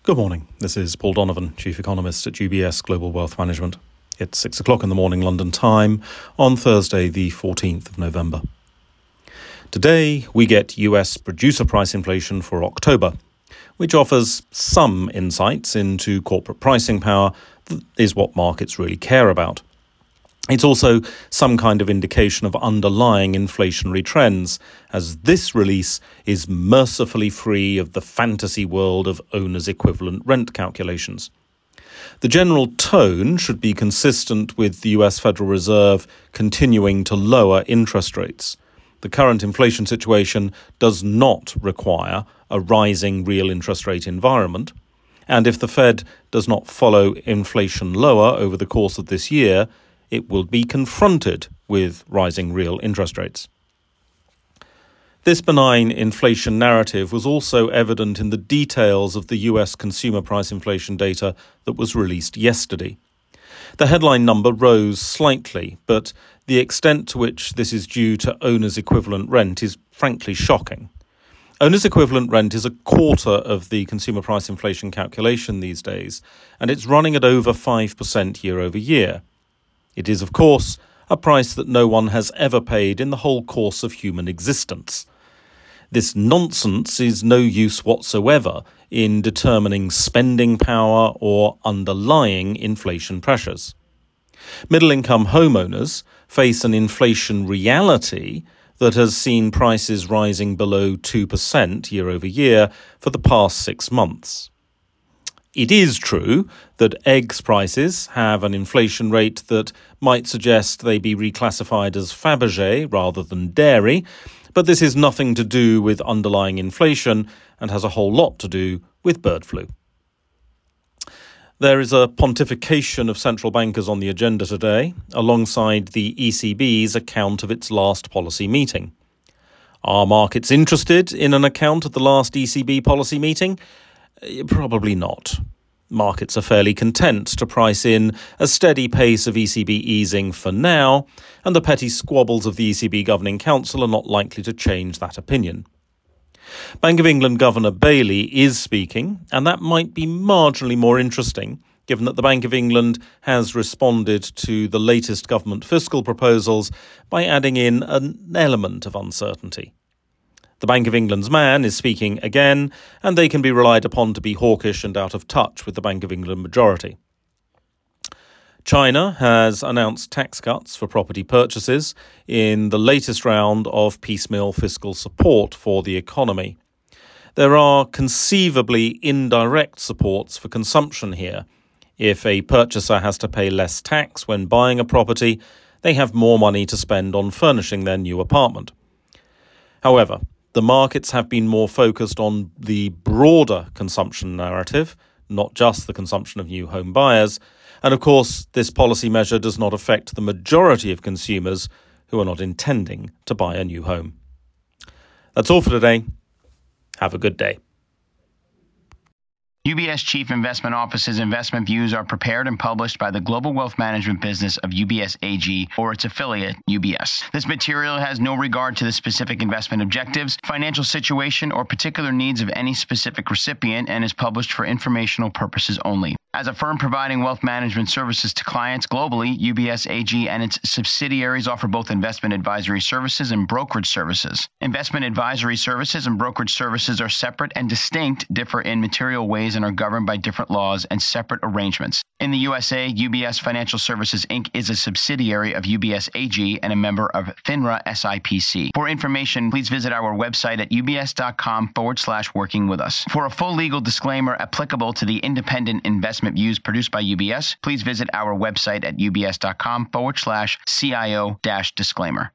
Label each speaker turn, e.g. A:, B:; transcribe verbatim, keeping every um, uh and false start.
A: Good morning. This is Paul Donovan, Chief Economist at U B S Global Wealth Management. It's six o'clock in the morning London time on Thursday, the fourteenth of November. Today, we get U S producer price inflation for October, which offers some insights into corporate pricing power that is what markets really care about. It's also some kind of indication of underlying inflationary trends, as this release is mercifully free of the fantasy world of owner's equivalent rent calculations. The general tone should be consistent with the U S Federal Reserve continuing to lower interest rates. The current inflation situation does not require a rising real interest rate environment, and if the Fed does not follow inflation lower over the course of this year, it will be confronted with rising real interest rates. This benign inflation narrative was also evident in the details of the U S consumer price inflation data that was released yesterday. The headline number rose slightly, but the extent to which this is due to owner's equivalent rent is frankly shocking. Owner's equivalent rent is a quarter of the consumer price inflation calculation these days, and it's running at over five percent year over year. It is, of course, a price that no one has ever paid in the whole course of human existence. This nonsense is no use whatsoever in determining spending power or underlying inflation pressures. Middle-income homeowners face an inflation reality that has seen prices rising below two percent year over year for the past six months. It is true that eggs prices have an inflation rate that might suggest they be reclassified as Fabergé rather than dairy, but this is nothing to do with underlying inflation and has a whole lot to do with bird flu. There is a pontification of central bankers on the agenda today, alongside the E C B's account of its last policy meeting. Are markets interested in an account of the last E C B policy meeting? Probably not. Markets are fairly content to price in a steady pace of E C B easing for now, and the petty squabbles of the E C B Governing Council are not likely to change that opinion. Bank of England Governor Bailey is speaking, and that might be marginally more interesting, given that the Bank of England has responded to the latest government fiscal proposals by adding in an element of uncertainty. The Bank of England's man is speaking again, and they can be relied upon to be hawkish and out of touch with the Bank of England majority. China has announced tax cuts for property purchases in the latest round of piecemeal fiscal support for the economy. There are conceivably indirect supports for consumption here. If a purchaser has to pay less tax when buying a property, they have more money to spend on furnishing their new apartment. However, the markets have been more focused on the broader consumption narrative, not just the consumption of new home buyers. And of course, this policy measure does not affect the majority of consumers who are not intending to buy a new home. That's all for today. Have a good day.
B: U B S Chief Investment Office's investment views are prepared and published by the global wealth management business of U B S A G or its affiliate, U B S. This material has no regard to the specific investment objectives, financial situation, or particular needs of any specific recipient and is published for informational purposes only. As a firm providing wealth management services to clients globally, U B S A G and its subsidiaries offer both investment advisory services and brokerage services. Investment advisory services and brokerage services are separate and distinct, differ in material ways, and are governed by different laws and separate arrangements. In the U S A, U B S Financial Services Incorporated is a subsidiary of U B S A G and a member of FINRA S I P C. For information, please visit our website at ubs.com forward slash working with us. For a full legal disclaimer applicable to the independent investment views produced by U B S, please visit our website at ubs.com forward slash CIO dash disclaimer.